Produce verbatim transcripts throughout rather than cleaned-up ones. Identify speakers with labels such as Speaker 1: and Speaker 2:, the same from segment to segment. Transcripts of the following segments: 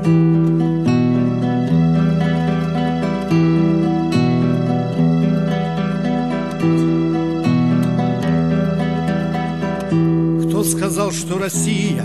Speaker 1: Кто сказал, что Россия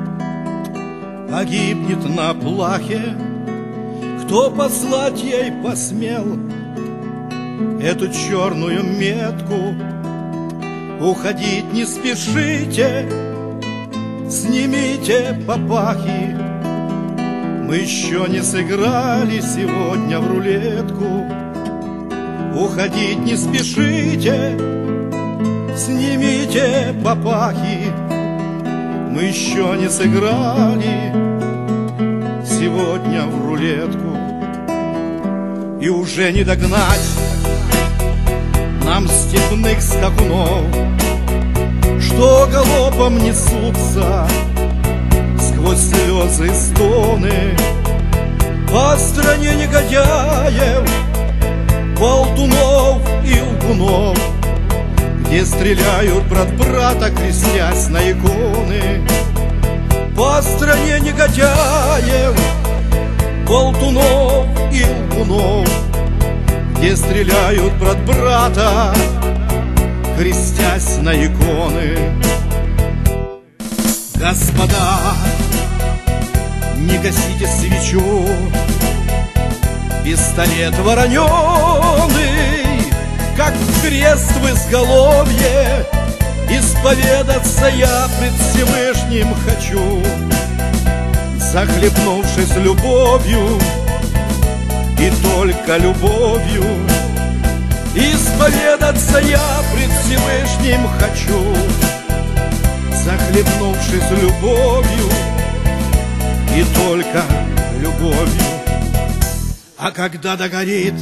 Speaker 1: погибнет на плахе? Кто послать ей посмел эту черную метку? Уходить не спешите, снимите папахи. Мы еще не сыграли сегодня в рулетку. Уходить не спешите, снимите папахи. Мы еще не сыграли сегодня в рулетку. И уже не догнать нам степных скакунов, что галопом несутся сквозь слезы и стоны по стране негодяев, болтунов и лгунов, где стреляют брат брата, крестясь на иконы. По стране негодяев, болтунов и лгунов, где стреляют брат брата, крестясь на иконы. Господа, не гасите свечу, пистолет вороненый, как в крест в изголовье, исповедаться я пред Всевышним хочу, захлебнувшись любовью и только любовью. Исповедаться я пред Всевышним хочу, захлебнувшись любовью и только любовью. А когда догорит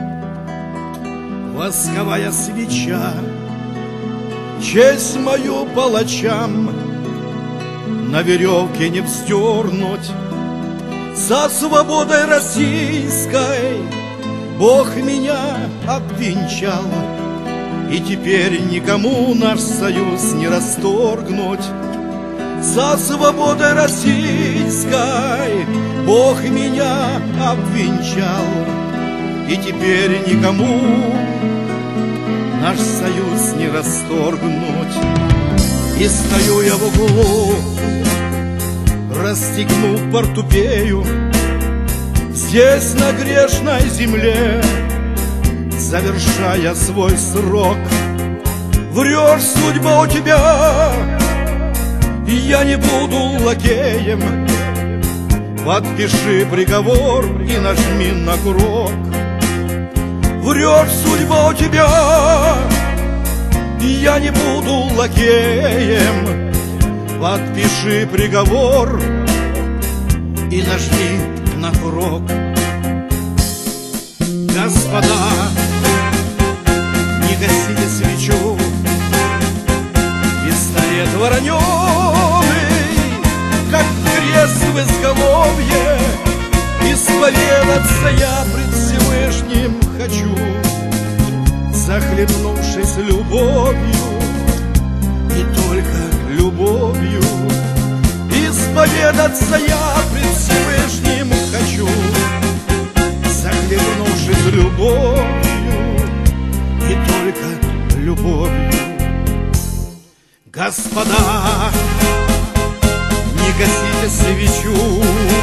Speaker 1: восковая свеча, честь мою палачам на веревке не вздернуть. За свободой российской Бог меня обвенчал, и теперь никому наш союз не расторгнуть. За свободой российской Бог меня обвенчал, и теперь никому наш союз не расторгнуть. И стою я в углу, расстегнув портупею, здесь на грешной земле, завершая свой срок. Врешь, судьба у тебя, и я не буду лакеем. Подпиши приговор и нажми на курок. Врешь, судьба у тебя, и я не буду лакеем. Подпиши приговор и нажми на курок. Господа, не гасите свечу, пистолет вороненый, как крест в изголовье, исповедаться я пред Всевышним хочу, захлебнувшись любовью и только любовью. Исповедаться я пред Всевышним хочу, захлебнувшись любовью и только любовью. Господа, не гасите свечу,